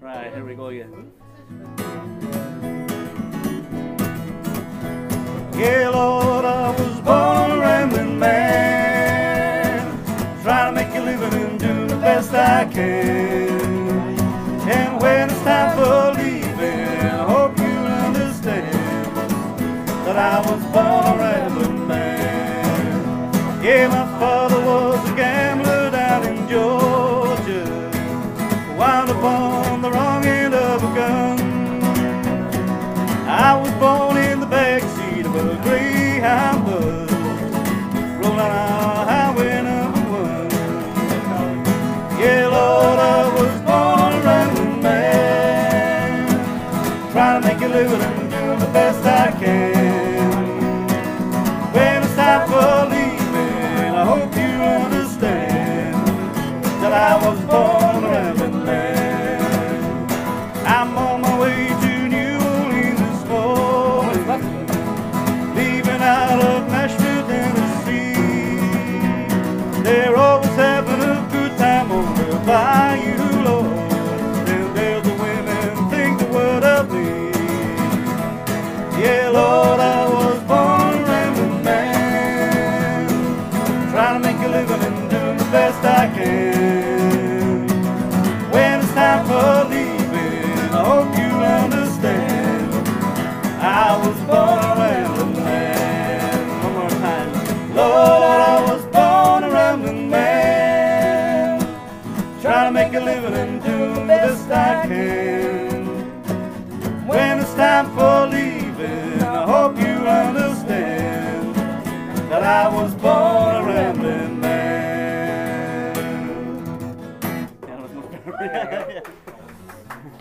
Right, here we go again. Yeah, Lord, I was born a rambling man, trying to make a living and do the best I can. And when it's time for leaving, I hope you understand that I was born a rambling man. Yeah, my father was a gambler down in Georgia, wound up on the wrong end of a gun. I was born in the backseat of a Greyhound bus, rolling on Highway #1. Yeah, Lord, I was born a rambling man, trying to make a living and do the best I can. When it's time for leaving, I hope you understand that I was born a rambling man. I'm on my way to New Orleans this morning, leaving out of Nashville, Tennessee. They're always having a good time over by you, Lord, and there's the women think the world of me. Yeah, Lord, I was born a rambling man, trying to make a living and do the best I can. When it's time for leaving, I hope you understand I was born a rambling man. One more time. Lord, I was born a rambling man, trying to make a living and do the best I can. When it's time for leaving, I hope you understand that I was born a rambling man. Yeah, that was much better.